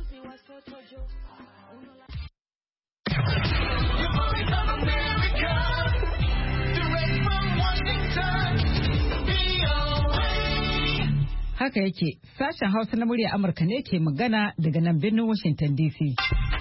Haka yake, sashen Hausa na murya Amurka ne ke magana daga nan birnin Washington DC.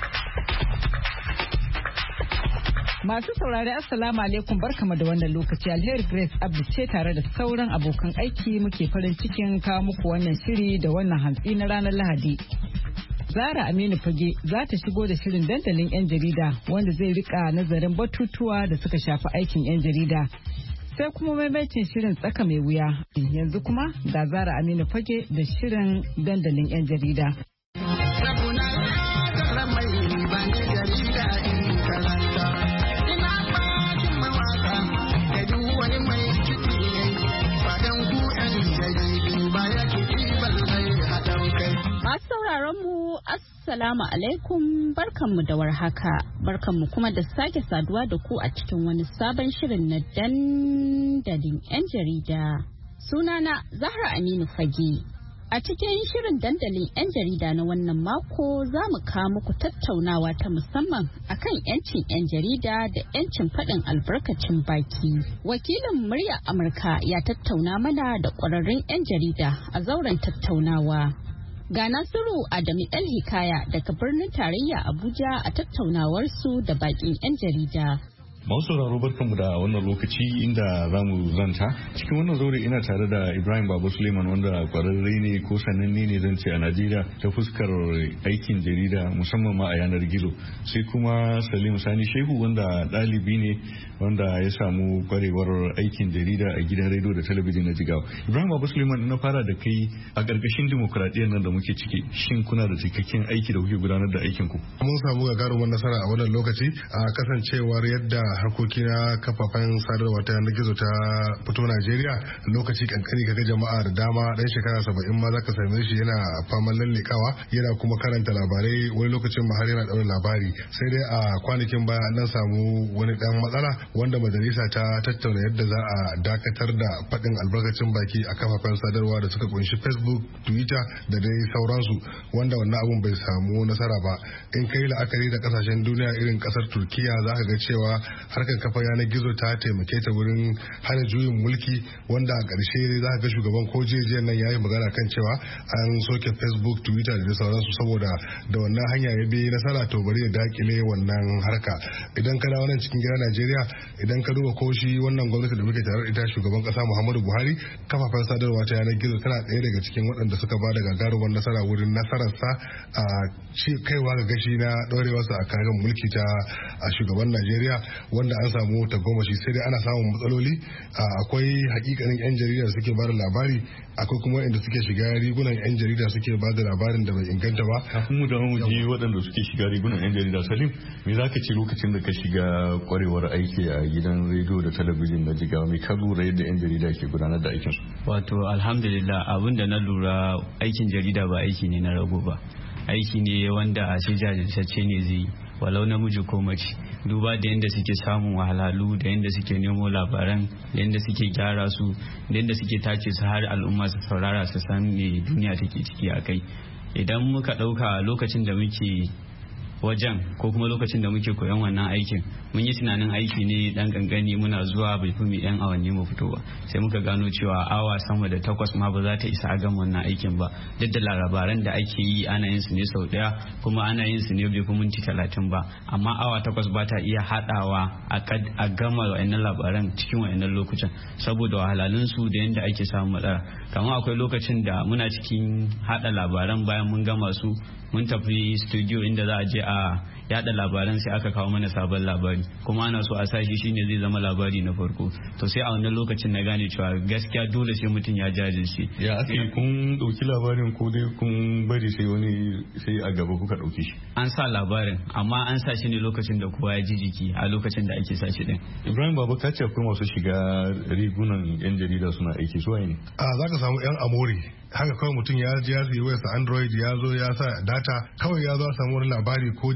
Masu saurari Assalamu alaikum, barkama da wannan lokaci. Alheri Grace Abdu ce tare da sauran abokan aiki muke farin cikin kawo muku wannan shiri da wannan hantsi na ranar Lahadi. Zara Aminu Fage za ta shigo da shirin dandalin 'yan jarida wanda zai rika nazarin batutuwa da suka shafi aikin 'yan jarida. Sai kuma maimaitin shirin tsaka mai wuya. Yanzu kuma ga Zara Aminu Fage da shirin dandalin 'yan jarida. Masu sauraron mu Assalamu alaikum, barkanmu da warhaka, barkanmu kuma da sake saduwa da ku a cikin wani sabon shirin na dandalin 'yan jarida. Sunana Zahra Aminu Fage. A cikin shirin dandalin 'yan jarida na wannan mako za mu kawo muku tattaunawa ta musamman akan 'yancin 'yan jarida da 'yancin faɗin albarkacin baki. Wakilin murya Amurka ya tattauna mana da ƙwararrun 'yan jarida a zauren tattaunawa. Ga Nasiru Adamu El Hikaya daga birnin tarayya Abuja a tattaunawarsu da bakin 'yan jarida. Masu sauraro barkanmu da wannan lokaci inda za mu zanta. Cikin wannan zaure ina tare da Ibrahim Babu Suleiman wanda kwararre ne ko sananne ne zan ce a Najeriya ta fuskar aikin jarida musamman ma a yanar gizo. Sai kuma Salim Sani Shehu wanda ɗalibi ne wanda ya samu kwarewar aikin jarida a gidan rediyo da talabijin na Jigawa. Ibrahim Babu Suleiman, na fara da kai, a ƙarƙashin dimokuraɗiyyar nan da muke ciki, shin kuna da cikakken aiki da kuke gudanar da aikin ku? Mun samu gagarumar nasara a wannan lokaci a kasancewar yadda harkoki na kafafen sadarwa ta yanar gizo ta fito Najeriya. Lokaci kankani kaga jama'a da dama, dan shekara 70 ma zaka same shi yana faman lallekawa, yana kuma karanta labarai, wani lokacin ma har yana daura labari. Sai dai a kwanakin baya an samu wani dan matsala wanda majalisa ta tattauna yadda za a dakatar da faɗin albarkacin baki a kafafen sadarwa da suka kunshi Facebook, Twitter da dai sauransu, wanda wannan abun bai samu nasara ba. In kai la'akari da kasashen duniya irin kasar Turkiya, za ka ga cewa harkar kafa yanar gizo ta taimake ta wurin hana juyin mulki, wanda a ƙarshe za ka ga shugaban ko jiya nan ya yi magana kan cewa an soke Facebook, Twitter da sauransu saboda da wannan hanya ya bi nasara, to bari ya dakile wannan harka. Idan ka dawo nan cikin gida Najeriya, idan ka duba ko shi wannan gwamnati da muke tare da ita, shugaban kasa Muhammadu Buhari, kafafen sadarwa ta yanar gizo tana ɗaya daga cikin waɗanda suka ba da gagarumar nasara wurin nasararsa a kaiwa ga gashi na ɗorewarsa a kayan mulki ta shugaban Najeriya, wanda an samu tagomashi. Sai dai ana samun matsaloli. Akwai hakikanin 'yan jarida da suke bada labari, akwai kuma inda suke shiga rigunan 'yan jarida suke bada labarin da bai inganta ba. Kafin mu da mu ji waɗanda suke shiga rigunan 'yan jarida, Salim, me za ka ci lokacin da ka shiga kwarewar aiki a gidan rediyo da talabijin na Jigawa? Me ka lura yadda 'yan jarida ke gudanar da aikinsu? Wato alhamdulillah, abin da na lura, aikin jarida ba aiki ne na rago ba, aiki ne wanda a shi jajirtacce ne zai yi, walau namiji ko mace, duba da yadda suke samun wahalhalu, da yadda suke nemo labaran, da yadda suke gyara su, da yadda suke tace su har al'umma su saurara su san me duniya take ciki a kai. Idan muka ɗauka lokacin da muke wajen ko kuma lokacin da muke koyon wannan aikin, mun yi tunanin aiki ne dan gangani, muna zuwa bai fi mu 'yan awanni mu fito ba. Sai muka gano cewa awa sama da 8 ma ba za ta isa a gama wannan aikin ba, duk da labaran da ake yi ana yin su ne sau daya, kuma ana yin su ne bai fi minti 30 ba, amma awa 8 ba ta iya hadawa a gama wa'annan labaran cikin wa'annan lokutan saboda wahalhalun su da yanda ake samun matsala. Kamar akwai lokacin da muna cikin hada labaran, bayan mun gama su mun tafi studio inda za a je a yada labaran, sai aka kawo mana sabon labari, kuma ana so a sashi shine zai zama labari na farko. To sai a wannan lokacin na gane cewa gaskiya dole sai mutum ya jajirce. Ya ake kun dauki labarin ko dai kun bari sai a gaba kuka dauke shi? An sa labarin, amma an sa shi ne lokacin da kowa ya ji jiki, a lokacin da ake sa shi din. Ibrahim Baba, ka ce akwai masu shiga rigunan 'yan jarida suna aiki, su waye ne? Za ka samu 'yan amore, haka kawai mutum ya ji ya sayi wayarsa Android, ya zo ya sa data, kawai ya zo a samu wani labari ko jita-jita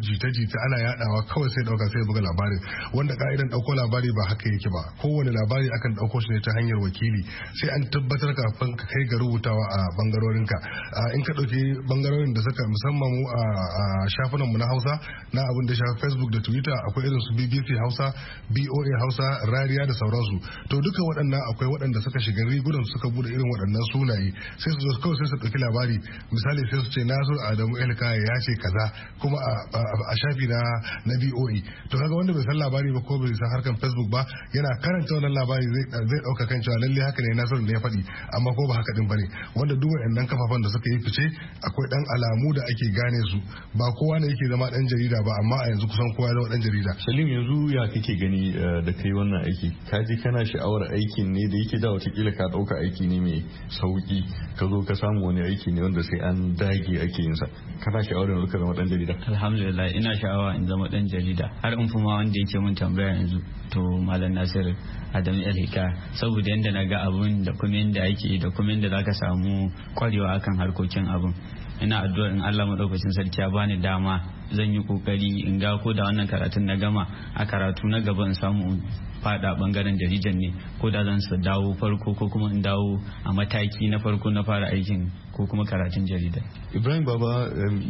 jita ana yadawa kawai sai dauka sai buga labarin, wanda ka'idan dauko labari ba haka yake ba. Kowane labari akan dauko shi ne ta hanyar wakili, sai an tabbatar kafin ka kai ga rubutawa a bangarorinka. In ka dauki bangarorin da suka musamman mu a shafunan mu na Hausa na abin da shafi Facebook da Twitter, akwai irin su BBC Hausa, BOA Hausa, Rariya da sauransu. To duka waɗannan akwai waɗanda suka shiga rigunan suka bude irin waɗannan sunaye, sai su zo kawai sai su dauki labari, misali sai su ce Nasiru Adamu Elkaya ya ce kaza kuma a shafi na BOA. To kaga wanda bai san labari ba ko bai san harkan Facebook ba, yana karanta wannan labari zai dauka kan cewa lalle haka ne Nasiru ne ya faɗi, amma ko ba haka din bane. Wanda duk waɗannan kafafen da suka yi fice akwai dan alamu da ake gane su, ba kowa ne yake zama dan jarida ba, amma a yanzu kusan kowa ya zama dan jarida. Salim, yanzu ya kake gani da kai wannan aiki? Ka ji kana sha'awar aikin ne da yake da watakila ka dauka aiki ne mai sauki, ka zo ka samu wani aiki ne wanda sai an dage ake yin sa. Kana sha'awar yanzu ka zama dan jarida? Alhamdulillah ina sha'awa in zama dan jarida, har in fuma wanda yake mun tambaya yanzu to Malam Nasir Adamu Elhika, saboda yanda na ga abun da kuma yanda ake da kuma yanda zaka samu kwarewa akan harkokin abun. Ina addu'ar in Allah madaukakin sarki ya bani dama zan yi kokari in ga ko da wannan karatun na gama, a karatu na gaba in samu fada bangaren jaridan ne, ko da zan dawo farko ko kuma in dawo a mataki na farko na fara aikin ko kuma karatun jarida. Ibrahim Baba,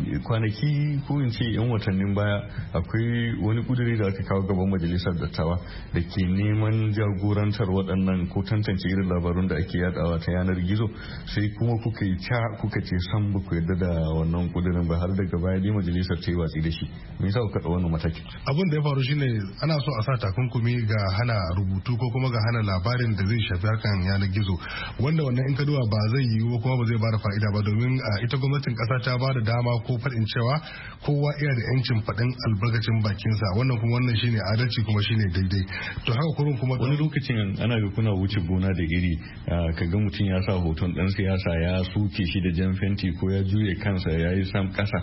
kwanaki ko in ce yan watannin baya akwai wani kuduri da aka kawo gaban majalisar dattawa da ke neman jagorantar waɗannan ko tantance irin labarun da ake yadawa ta yanar gizo, sai kuma kuka ce san ba ku yarda da wannan kudirin ba, har daga baya dai majalisar ta yi watsi da shi. Me yasa kuka ɗau wannan mataki? Abin da ya faru shine ana so a sa takunkumi ga hana rubutu ko kuma ga hana labarin da zai shafi harkan yanar gizo, wanda wannan in ka duba ba zai yiwu kuma ba zai bada fa'ida ba, domin ita gwamnatin kasa ta bada dama ko faɗin cewa kowa iya da yancin faɗin albarkacin bakinsa, wannan kuma wannan shine adalci kuma shine daidai. To haka kurun kuma wani lokacin ana ga kuna wuce gona da iri, ka ga mutum ya sa hoton dan siyasa ya soke shi da jan fenti ko ya juye kansa ya yi sam kasa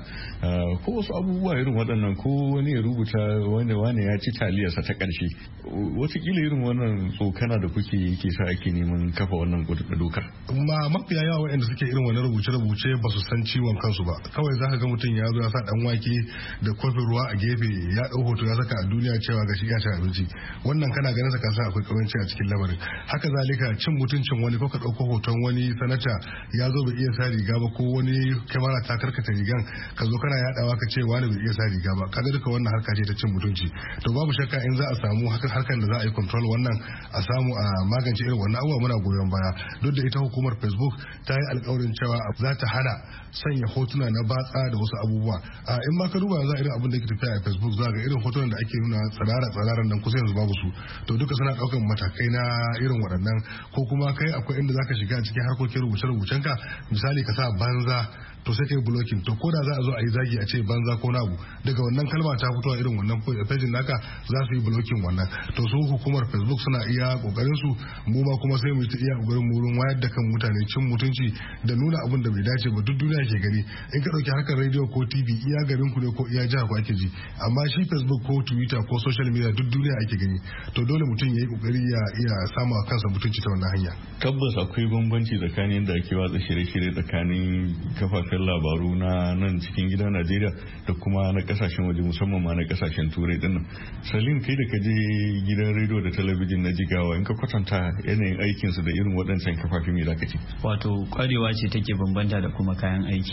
ko wasu abubuwa irin waɗannan, ko wani ya rubuta wani ya ci taliyarsa ta ƙarshe. Watakila irin wannan tsokana da kuke yake sa ake neman kafa wannan dokar. Mafiya yawa waɗanda suke irin wannan rubuce-rubuce ba su san ciwon kansu ba, kawai za ka ga mutum ya zo ya sa dan wake da kofin ruwa a gefe ya ɗau hoto ya saka a duniya cewa ga shi ya ci abinci. Wannan kana ganin sa san akwai kawanci a cikin lamarin. Haka zalika cin mutuncin wani ko ka ɗauko hoton wani sanata ya zo bai iya sa riga ba, ko wani kyamara ta karkata rigan ka zo kana yaɗawa ka ce wani bai iya sa riga ba, kaga duka wannan harka ce ta cin mutunci. To babu shakka in za a samu harkan da za a yi control wannan, a samu a magance irin wannan abubuwa, muna goyon baya. Duk da ita hukumar Facebook ta yi alkawarin cewa za ta hana sanya hotuna na batsa da wasu abubuwa. In ma ka duba za irin abin da ke tafiya a Facebook, za ga irin hotunan da ake nuna tsarara nan kusa yanzu babu su. To duka suna daukan matakai na irin waɗannan, ko kuma kai akwai inda zaka shiga a cikin harkokin rubuce-rubucen ka, misali ka sa banza to sai kai blocking, to koda za a zo a yi zagi a ce banza ko nabu, daga wannan kalma ta fito a irin wannan page naka za su yi blocking wannan. To su hukumar Facebook suna iya kokarin su, mu ma kuma sai mu ta iya kokarin mu wurin wayar da kan mutane cin mutunci da nuna abin da bai dace ba, duk duniya ke gani. In ka dauki harkar radio ko TV, iya garin ku ne ko iya jihar ku ake ji, amma shi Facebook ko Twitter ko social media duk duniya ake gani. To dole mutum ya yi kokari ya iya samu kansa mutunci ta wannan hanya. Tabbas akwai bambanci tsakanin da ake watsa shirye-shirye tsakanin kafafen labaru na nan cikin gida Najeriya da kuma na kasashen waje, musamman ma na kasashen turai dinnan. Salim, kai da ka je gidan rediyo da talabijin na Jigawa, in ka kwatanta yanayin aikinsu da irin waɗancan kafafen, me zaka ce? Wato kwarewa ce take bambanta da kuma kayan aiki.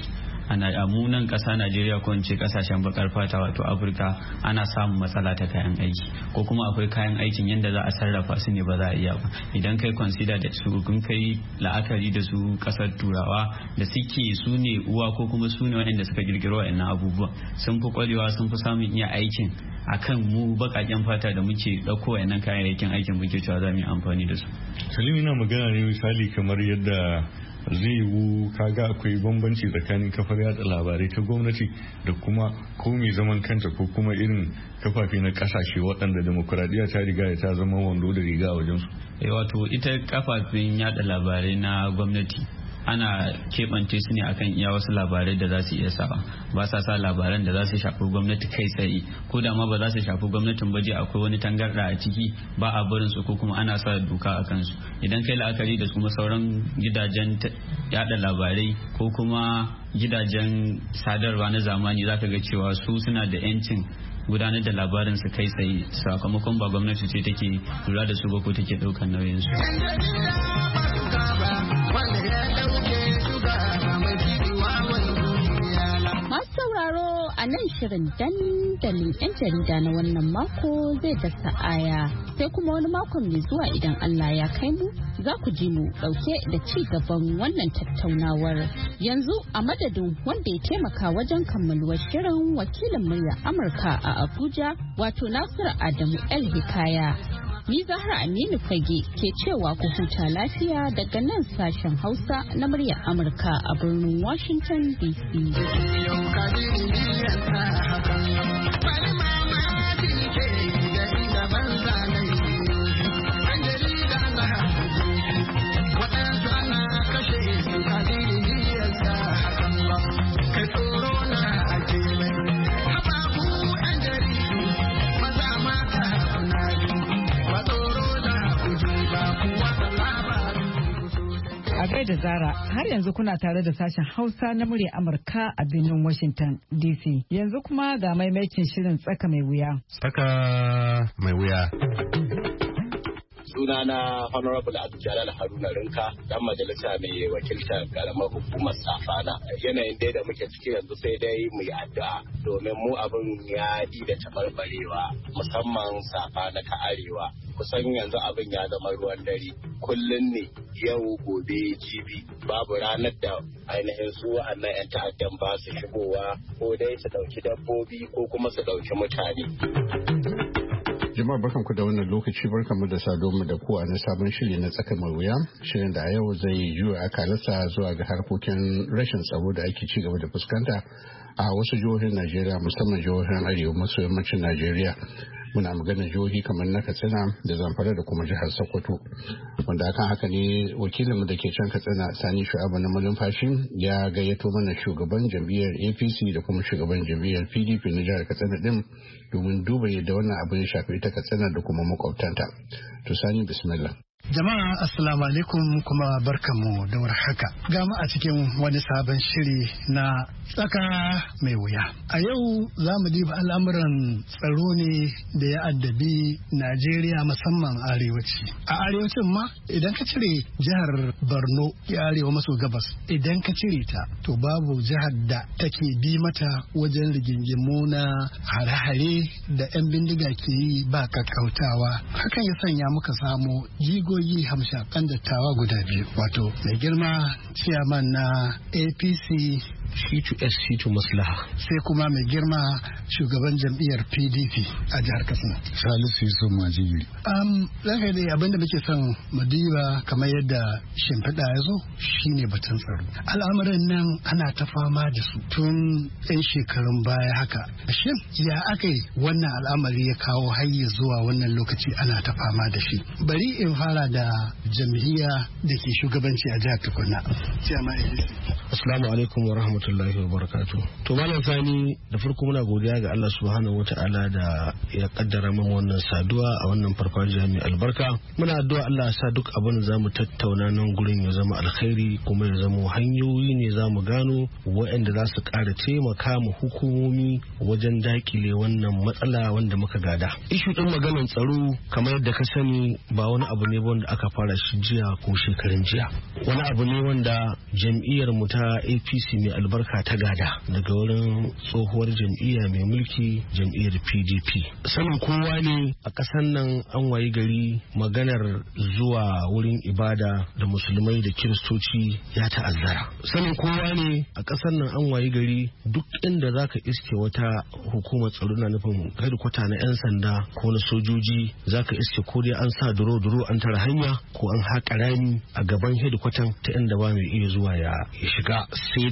A mu nan ƙasa Najeriya ko in ce ƙasashen bakar fata wato Afirka ana samun matsala ta kayan aiki, ko kuma akwai kayan aikin yadda za a sarrafa su ne ba za a iya ba. Idan kai consider da su, kun kai la'akari da su ƙasar Turawa da suke su ne uwa ko kuma su ne waɗanda suka girgiro waɗannan abubuwa, sun fi kwarewa sun fi samun iya aikin akan mu baƙaƙen fata da muke ɗauko waɗannan kayayyakin aikin muke cewa za mu yi amfani da su. Salim, ina magana ne misali kamar yadda zai yiwu kaga akwai bambanci tsakanin kafar yada labarai ta gwamnati da kuma ko mai zaman kanta ko kuma irin kafafe na kasashe waɗanda demokuraɗiyya ta riga ta zama wando da riga a wajensu. Wato ita kafafen yada labarai na gwamnati ana keɓance su ne akan iya wasu labarai da za su iya sawa, ba sa sa labaran da za su shafi gwamnati kai tsaye, ko da ma ba za su shafi gwamnatin ba, akwai wani tangarda a ciki ba a barin su, ko kuma ana sa doka a kansu. Idan kai la'akari da kuma sauran gidajen yada labarai ko kuma gidajen sadarwa na zamani, zaka ga cewa su suna da 'yancin gudanar da labarin su kai tsaye, sakamakon ba gwamnati ce take lura da su ba ko take daukar nauyin su. Masu sauraro, a nan shirin dandalin 'yan jarida na wannan mako zai dasa aya, sai kuma wani makon mai zuwa idan Allah ya kai mu za ku ji mu dauke da ci gaban wannan tattaunawar. Yanzu a madadin wanda ya taimaka wajen kammaluwar shirin, wakilin murya Amurka a Abuja wato Nasiru Adamu El Hikaya. Ni Zahra Aminu Fage ke cewa ku huta lafiya daga nan sashen Hausa na muryar Amurka a birnin Washington DC. Da Zara, har yanzu kuna tare da sashen Hausa na murya Amurka a birnin Washington DC. Yanzu kuma ga maimaitin shirin tsaka mai wuya. Tsaka mai wuya. Sunana Honorable Abdul Haruna Rinka, dan majalisa mai wakiltar karamar hukumar Safana. Yanayin dai da muke ciki yanzu sai dai mu yi addu'a domin mu abin ya da tabarbarewa, musamman Safana ta Arewa. Kusan yanzu abin ya zama ruwan dare. Kullum ne, yau gobe jibi, babu ranar da ainihin su wa'annan 'yan ta'addan ba su shigowa ko dai su ɗauki dabbobi ko kuma su ɗauki mutane. Jama'a barkanku da wannan lokaci, barkanmu da saduwa da ku a na sabon shiri na tsaka mai wuya, shirin da a yau zai juya akalarsa zuwa ga harkokin rashin tsaro da ake ci gaba da fuskanta a wasu jihohin Najeriya, musamman jihohin arewa maso yammacin Najeriya. Muna magana jihohi kamar na Katsina da Zamfara da kuma jihar Sokoto, wanda akan haka ne wakilinmu da ke can Katsina Sani Shu'abu na Malumfashi ya gayyato mana shugaban jam'iyyar APC da kuma shugaban jam'iyyar PDP na jihar Katsina din domin duba yadda wannan abin ya shafi ita Katsina da kuma makwabtanta. To Sani, bismillah. Jama'a assalamu alaikum kuma barkanmu da warhaka. Gama a cikin wani sabon shiri na tsaka mai wuya. A yau za mu diba al'amuran tsaro ne da ya addabi Najeriya musamman arewaci. A arewacin ma idan ka cire jihar Borno ya arewa maso gabas, idan ka cire ta to babu jihar da take bi mata wajen rigingimu na hare-hare da 'yan bindiga ke yi ba kakkautawa. Hakan ya sanya muka samu jigogi hamshakan dattawa guda biyu, wato mai girma ciyaman na APC Shitu Maslaha, sai kuma mai girma shugaban jam'iyyar PDP a jihar Katsina, Salisu Yusuf Majigiri. Zaka dai abinda muke son madiba kamar yadda shimfiɗa ya zo shine batun tsaro. Al'amuran nan ana ta fama da su tun 'yan shekarun baya haka. Shin ya aka yi wannan al'amari ya kawo hayya zuwa wannan lokaci ana ta fama da shi? Bari in fara da jam'iyya da ke shugabanci a jihar Tukuna. Assalamu alaikum wa rahmatullahi wa barakatuh. To Malam Sani, da farko muna godiya ga Allah subhanahu wata'ala da ya kaddara mana wannan saduwa a wannan farfajiya mai albarka. Muna addu'a Allah ya sa duk abin da zamu tattauna nan gurin ya zama alkhairi, kuma ya zama hanyoyi ne zamu gano waɗanda za su ƙara taimaka mu hukumomi wajen dakile wannan matsala wanda muka gada. Ishu din maganar tsaro kamar yadda ka sani ba wani abu ne wanda aka fara shi jiya ko shekarun jiya. Wani abu ne wanda jam'iyyar mu ta APC mai albarka ta gada daga wurin tsohuwar jam'iyya mai mulki, jam'iyyar PDP. Sanin kowa ne a ƙasar nan an wayi gari maganar zuwa wurin ibada da musulmai da kiristoci ya ta'azzara. Sanin kowa ne a ƙasar nan an wayi gari duk inda zaka iske wata hukumar tsaro na nufin kwata na 'yan sanda ko na sojoji, zaka iske ko dai an sa duro an tara hanya ko an haƙa rami a gaban hedikwatan ta inda ba mai iya zuwa ya shiga sai da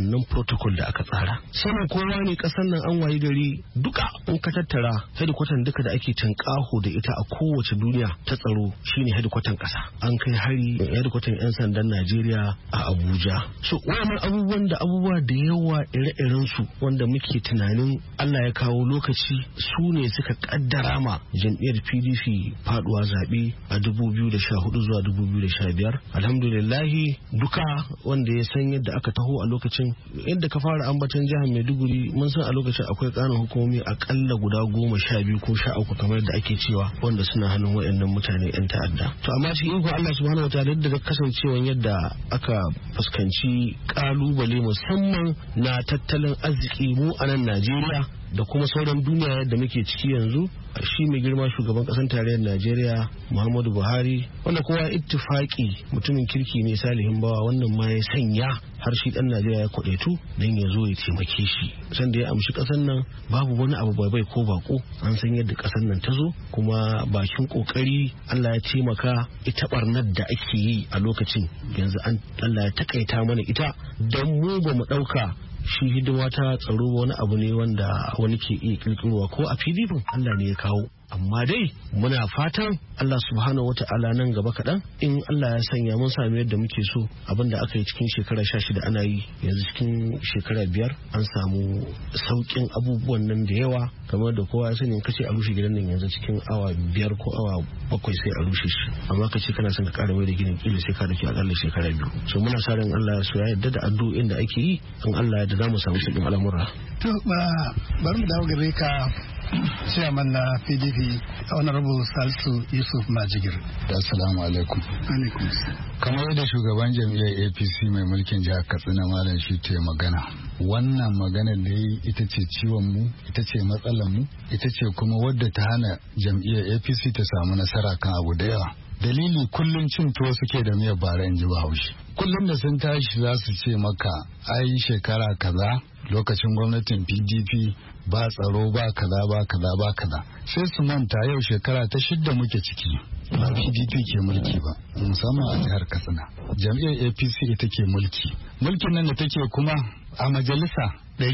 wannan protocol da aka tsara. Sanin kowa ne ƙasar nan an wayi gari duka in ka tattara hedikwatan duka da ake tankaho da ita a kowace duniya ta tsaro shine hedikwatan ƙasa. An kai hari hedikwatan 'yan sandan Najeriya a Abuja. So wannan abubuwa da yawa ire-iren su wanda muke tunanin Allah ya kawo lokaci su ne suka kaddara ma jam'iyyar PDP faduwa zaɓe a 2014 zuwa 2015. Alhamdulillahi duka wanda ya san yadda aka taho a lokacin, yadda ka fara ambatan jihar Maiduguri mun san a lokacin akwai ƙananan hukumomi akalla guda 12 ko 13 kamar da ake cewa wanda suna hannun waɗannan mutane 'yan ta'adda. To amma cikin iko Allah subhanahu wataala da kasancewan yadda aka fuskanci kalubale musamman na tattalin arziki mu a nan Najeriya da kuma sauran duniya yadda muke ciki yanzu, shi mai girma shugaban kasar tarayyar Najeriya Muhammadu Buhari wanda kowa ittifaki mutumin kirki ne salihin bawa, wannan ma ya sanya har shi dan Najeriya ya kwadaitu dan ya zo ya taimake shi. Sanda ya amshi kasar nan babu wani abu bai ko bako, an san yadda kasar nan ta zo kuma bakin kokari Allah ya taimaka ita barnar da ake yi a lokacin yanzu Allah ya takaita mana ita dan mu ba mu dauka shi hidima ta tsaro wani abu ne wanda wani ke iya kirkirowa ko a PDP Allah ne ya kawo. Amma dai muna fatan Allah subhanahu wata'ala nan gaba kaɗan in Allah ya sanya mun sami yadda muke so abinda aka yi cikin shekara 16 ana yi yanzu cikin shekara 5 an samu sauƙin abubuwan nan da yawa, kamar da kowa ya sani kace a rushe gidan nan yanzu cikin awa 5 ko awa 7 sai a rushe shi, amma kace kana son ka ƙara mai da ginin kila sai ka dauki akalla shekara 2. So muna sa ran Allah ya so ya yarda da addu'o'in da ake yi in Allah ya yarda za mu samu sauƙin al'amura. To bari mu dawo gare ka chairman na PDP Honorable Salisu Yusuf Majigir. Assalamu alaikum. Alaikum. Kamar yadda shugaban jam'iyyar APC mai mulkin jihar Katsina Malam Shittu magana, wannan maganar da yi ita ce ciwon mu, ita ce matsalar mu, ita ce kuma wadda ta hana jam'iyyar APC ta samu nasara kan abu da yawa. Dalili kullum cin tuwo suke da miyar bara in ji Bahaushe. Kullum da sun tashi za su ce maka ai shekara kaza lokacin gwamnatin PDP ba tsaro ba kaza sai su manta yau shekara ta 6 muke ciki ba PDP ke mulki ba, musamman a jihar Katsina jam'iyyar APC ita ke mulkin nan da take kuma a majalisa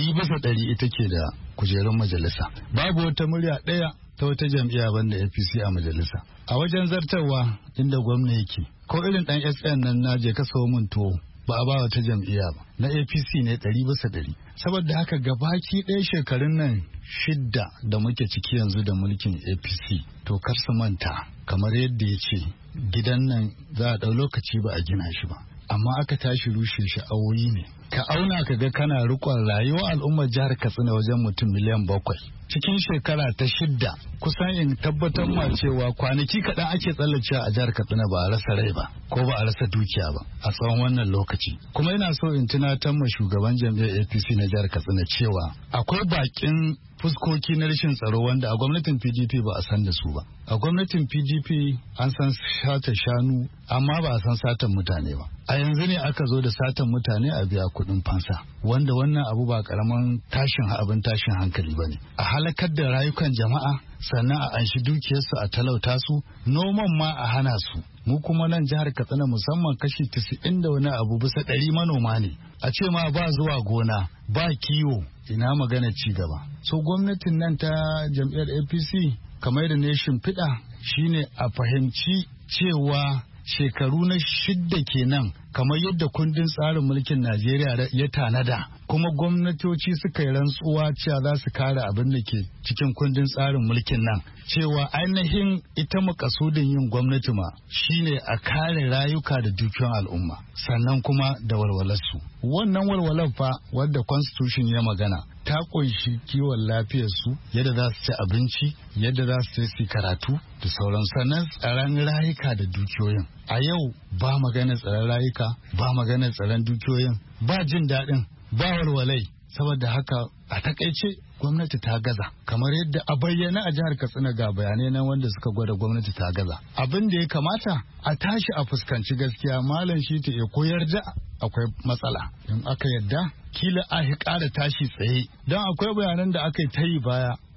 100% ita ke da kujerun majalisa, babu wata murya ɗaya ta wata jam'iyya banda APC a majalisa. A wajen zartarwa inda gwamna yake ko irin dan SN nan na je ka so mun to ba a ba wata jam'iyya ba, na APC ne 100%. Saboda haka gabaki ɗaya shekarun nan 6 da muke ciki yanzu da mulkin APC to kar su manta kamar yadda ya ce gidan nan za a ɗau lokaci ba a gina shi ba, amma aka tashi rushe shi awoyi ne. Ka auna ka ga kana rikon rayuwar al'ummar jihar Katsina wajen mutum miliyan 7 cikin shekara ta 6, kusan in tabbatar ma cewa kwanaki kaɗan ake tsallacewa a jihar Katsina ba a rasa rai ba ko ba a rasa dukiya ba a tsawon wannan lokaci. Kuma ina so in tunatar ma shugaban jam'iyyar APC na jihar Katsina cewa akwai bakin fuskoki na rashin tsaro wanda a gwamnatin PDP ba a san da su ba. A gwamnatin PDP an san sata shanu amma ba a san satan mutane ba. A yanzu ne aka zo da satan mutane a biya kuɗin fansa, wanda wannan abu ba karaman abin tashin hankali ba ne. A halakar da rayukan jama'a sannan a anshi dukiyarsu a talauta su, noman ma a hana su. Mu kuma nan jihar Katsina musamman kashi 90 da wani abu bisa 100 manoma ne. A ce ma ba zuwa gona, ba kiwo, ina magana ci gaba. So gwamnatin nan ta jam'iyyar APC kamar da ne shimfiɗa shine a fahimci cewa shekaru na 6 kenan kamar yadda kundin tsarin mulkin Najeriya ya tanada, kuma gwamnatoci suka yi rantsuwa cewa za su kare abin da ke cikin kundin tsarin mulkin nan, cewa ainihin ita makasudin yin gwamnati ma shine a kare rayuka da dukiyoyin al'umma sannan kuma da walwalarsu. Wannan walwalar fa wadda constitution ya magana ta kunshi kiwon lafiyarsu, yadda za su ci abinci, yadda za su yi karatu da sauran, sannan tsaron rayuka da dukiyoyin. A yau ba magana tsaron rayuka, ba magana tsaron dukiyoyin, ba jin daɗin, ba walwalai. Saboda haka a takaice gwamnati ta gaza, kamar yadda a bayyana a jihar Katsina ga bayanai nan wanda suka gwada gwamnati ta gaza. Abin da ya kamata a tashi a fuskanci gaskiya, malam shi ta koyar da akwai matsala, in aka yadda kila a ƙara tashi tsaye, don akwai bayanan da aka yi ta yi baya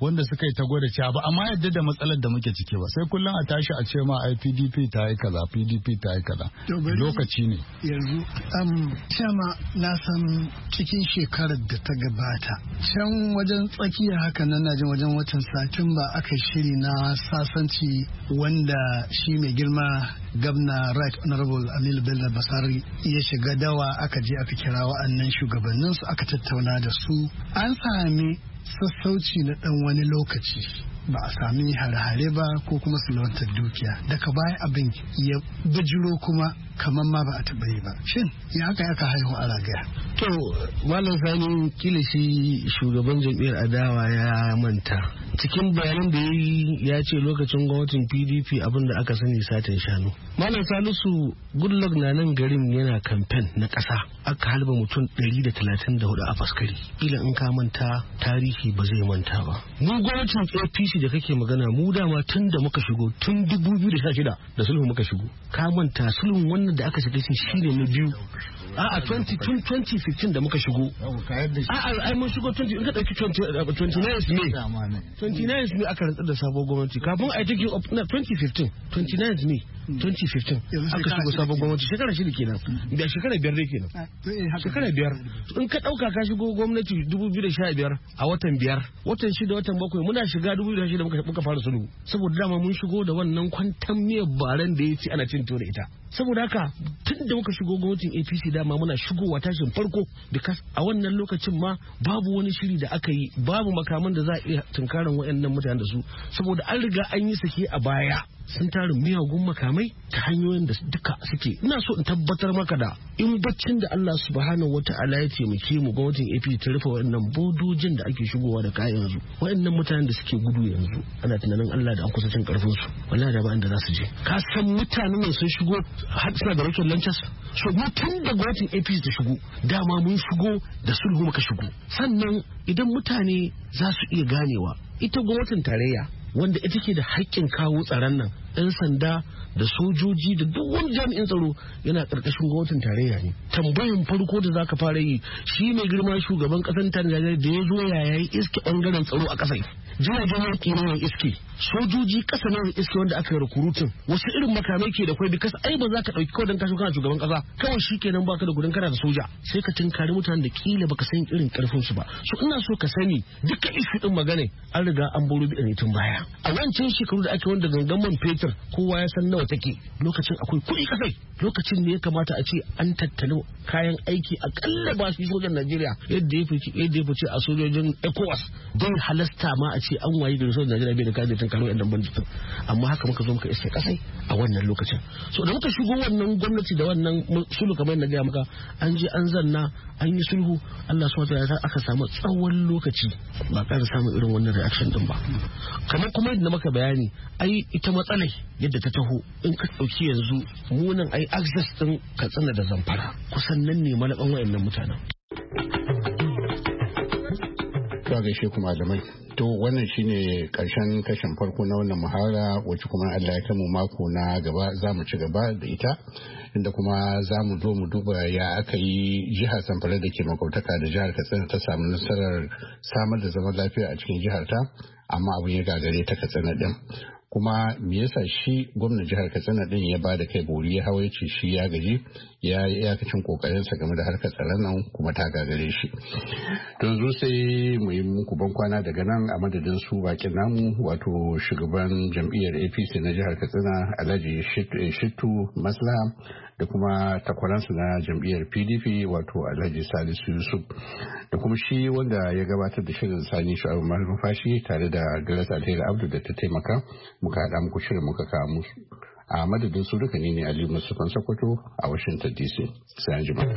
wanda suka yi ta gwada cewa ba amma yadda da matsalar da muke ciki ba sai kullum a tashi a ce ma ai PDP ta yi kaza PDP ta yi kaza lokaci ne yanzu chama na san cikin shekarar da ta gabata can wajen tsakiya haka nan na jin wajen watan Satumba aka shiri na sasanci wanda shi mai girma Gabna Right Honorable Aliyu Bello Basari ya shiga dawa aka je aka kira wa'annan shugabannin su aka tattauna da su an sami sassauci na dan wani lokaci ba a sami hare-hare ba ko kuma sulwantar dukiya daga baya abin ya bijiro kuma kamar ma ba a taɓa yi ba shin ya haka haihu a ragaya. To malam Sani kila shi shugaban jam'iyyar adawa ya manta cikin bayanan da ya yi ya ce lokacin gwamnatin PDP abin da aka sani satin shanu. Malam Salisu Goodluck na nan garin yana kamfen na ƙasa aka halba mutum 134 a faskari kila in ka manta tarihi ba zai manta ba. Mu gwamnatin APC da kake magana mu dama tun da muka shigo tun 2016 da sulhu muka shigo ka manta sulhun wannan da aka shiga shi ne na biyu a 2015 da muka shigo ai mun shigo 20 in ka dauki 29 May aka rantsar da sabon gwamnati kafin a take up na 29 May 2015 aka shigo sabon gwamnati shekara shida kenan da shekara biyar dai kenan shekara biyar in ka dauka ka shigo gwamnati 2015 a watan biyar watan shida watan bakwai muna shiga 2016 muka fara sulhu saboda dama mun shigo da wannan kwantan miyar baran da ya ce ana cin da ita saboda haka tun da muka shigo gwamnatin APC dama muna shigowa tashin farko because a wannan lokacin ma babu wani shiri da aka yi babu makaman da za a iya tunkaran waɗannan mutanen da su saboda an riga an yi sake a baya sun tarin miyagun makamai ta hanyoyin da duka suke ina so in tabbatar maka da in baccin da Allah subhanahu wata'ala ya taimake mu gwamnatin APC ta rufe waɗannan bodojin da ake shigowa da kayan yanzu waɗannan mutanen da suke gudu yanzu ana tunanin Allah da an kusa cin karfin su wallahi da ba inda za su je ka san mutanen nan sun shigo har suna da rikin lanchas so mutum da gwamnatin APC ta shigo dama mun shigo da sulhu muka shigo sannan idan mutane za su iya ganewa ita gwamnatin tarayya wanda ita ke da haƙƙin kawo tsaron nan 'yan sanda da sojoji da duk wani jami'in tsaro yana ƙarƙashin gwamnatin tarayya ne tambayin farko da zaka fara yi shi mai girma shugaban ƙasar Tanzania da ya zo yaya yi iske ɓangaren tsaro a ƙasai jiragen yaƙi ne iske sojoji ƙasa ne iske wanda aka yi rukurutun wasu irin makamai ke da kwai bikas ai ba za ka ɗauki kawai don kashin kana shugaban ƙasa kawai shi kenan baka da gudun kana da soja sai ka tinkari mutanen da kila baka san irin ƙarfin su ba so ina so ka sani duka ishu din magana an riga an boro bi ne tun baya a wancan shekaru da ake wanda gangan man fetur kowa ya san nawa take lokacin akwai kuɗi kasai lokacin ne ya kamata a ce an tattali kayan aiki akalla ba su sojan Najeriya yadda ya fice a sojojin ECOWAS don halasta ma a ce an wayi da sojan Najeriya bai da kaje tun karo yan banditin amma haka muka zo muka iske kasai a wannan lokacin so da muka shigo wannan gwamnati da wannan sulhu kamar na gaya maka an je an zanna an yi sulhu Allah subhanahu wa ta'ala aka samu tsawon lokaci ba ƙara samun irin wannan reaction din ba kamar kuma yadda maka bayani ai ita matsalai yadda ta taho in ka ɗauki yanzu munan ai access din Katsina da Zamfara kusan nan ne malaban wayannan mutanen to gaishe ku malamai to wannan shine karshen kashin farko na wannan muhawara wacce kuma Allah ya kaimu mako na gaba za mu ci gaba da ita inda kuma za mu zo mu duba ya aka yi jihar Zamfara da ke makautaka da jihar Katsina ta samu nasarar samar da zaman lafiya a cikin jihar ta amma abin ya gagare ta Katsina din kuma me yasa shi gwamnan jihar Katsina din ya bada kai bori ya hawa ce shi ya gaji ya iyakacin kokarinsa game da harkar tsaron nan kuma ta gagare shi don zo sai mu yi muku ban kwana daga nan a madadin su bakin namu wato shugaban jam'iyyar APC na jihar Katsina Alhaji Shittu Maslaha da kuma takwaransu na jam'iyyar PDP wato Alhaji Salisu Yusuf da kuma shi wanda ya gabatar da shirin Sani Shu'aibu Malumfashi tare da Galas Alheri Abdu da ta taimaka muka haɗa muku shirin muka kawo musu a madadin su duka ne Aliyu Musufan Sokoto a Washington DC sai an jima.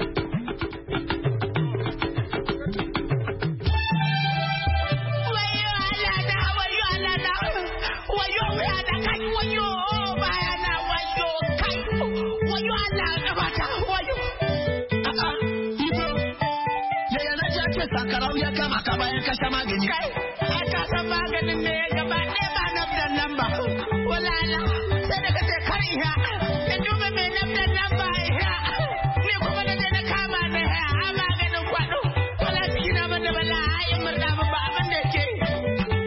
Sakarau ya kama ka bayan kashe magani. Kai, ai ka san maganin ne gaba ɗaya ba nafdan nan ba. Wala Allah, sai da ka ce kar iya. Ya duba mai nafdan nan ba iya. Ni kuma na je na kama na iya a maganin kwaɗo. Wala ciki na banda bala a yi murna ba abin da ke.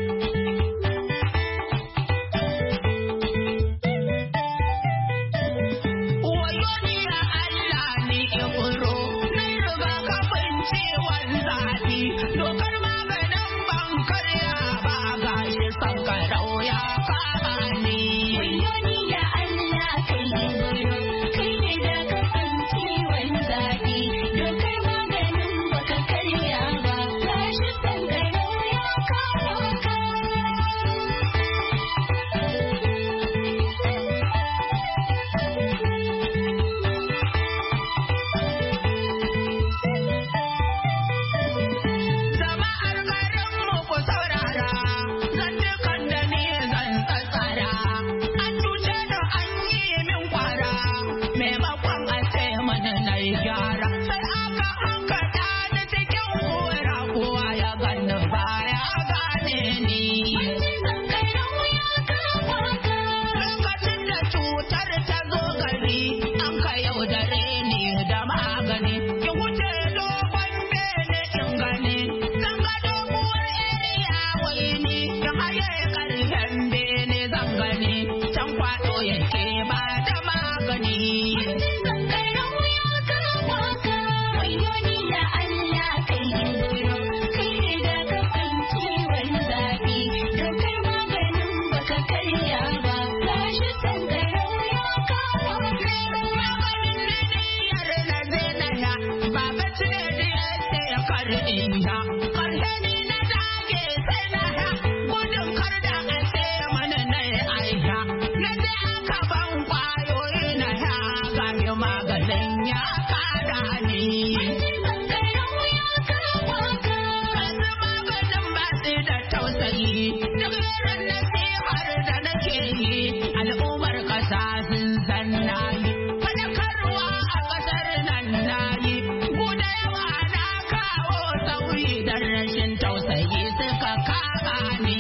yi al'ummar ƙasa sun san na yi faɗakarwa a ƙasar nan na yi guda yawa na kawo sauyi don rashin tausayi suka kama ni.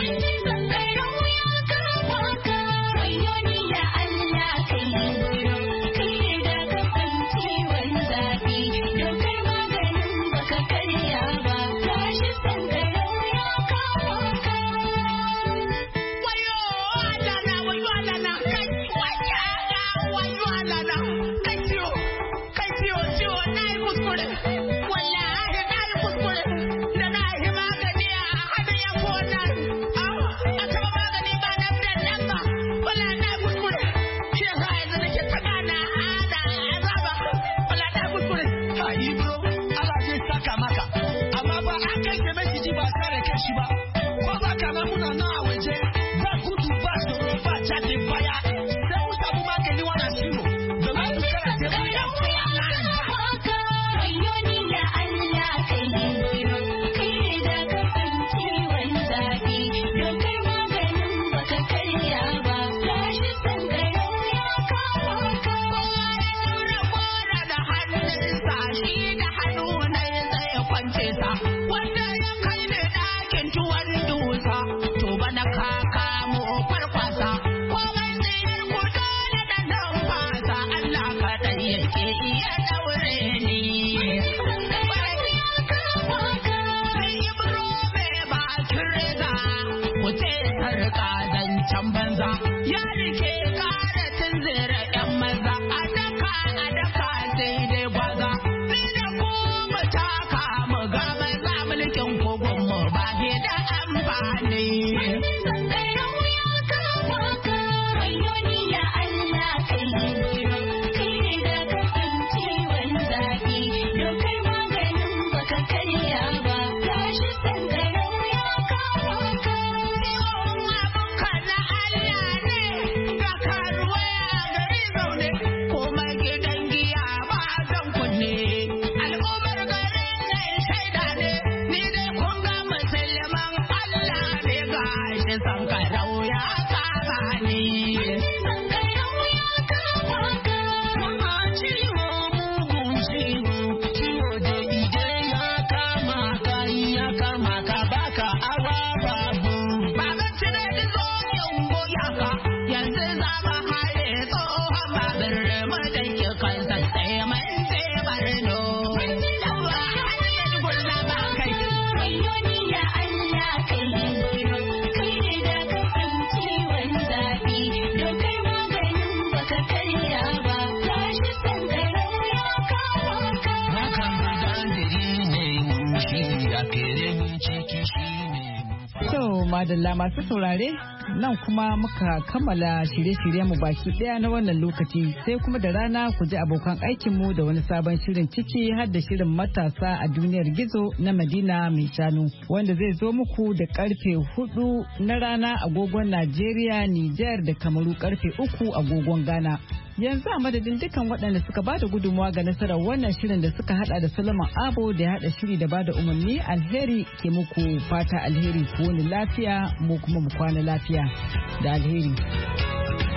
Madalla masu saurare nan kuma muka kammala shirye-shiryen mu baki daya na wannan lokaci sai kuma da rana ku ji abokan aikinmu da wani sabon shirin ciki har da shirin matasa a duniyar gizo na Madina mai shanu wanda zai zo muku da karfe 4 na rana agogon Najeriya, Nijar da Kamaru karfe 3 agogon Ghana. Yanzu a madadin dukkan waɗanda suka bada gudunmawa ga nasarar wannan shirin da suka hada da Solomon Abo da ya hada shiri da bada umarni alheri ke muku fata alheri ku wani lafiya mu kuma mu kwana lafiya da alheri.